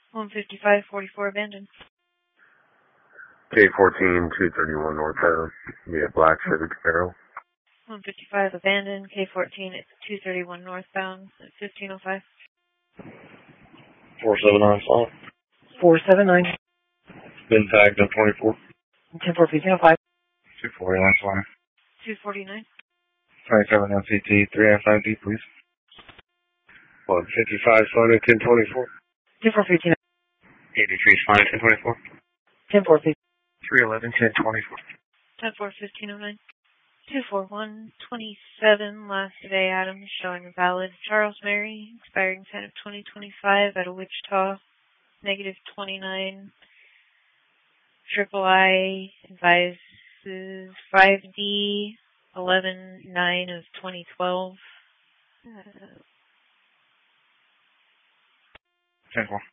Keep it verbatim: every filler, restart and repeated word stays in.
one fifty-five forty-four abandoned. K fourteen, two thirty-one northbound, via Black Civic Arrow. one fifty-five abandoned, K fourteen at two thirty-one northbound at fifteen oh five. four seven nine slot. four seven nine. Been tagged at twenty-four. ten four fifteen oh five. two forty-nine slot. two forty-nine. twenty-seven M C T, three F five D, please. one fifty-five slot at ten twenty-four. ten four fifteen. eighty-three slot at ten twenty-four. ten four fifteen. three eleven, ten twenty-four. ten four fifteen oh nine. two four one twenty-seven, last day Adams, showing a valid Charles Mary, expiring ten of twenty twenty-five at a Wichita, negative twenty-nine. Triple I advises five D, eleven nine of twenty twelve. Uh, ten four.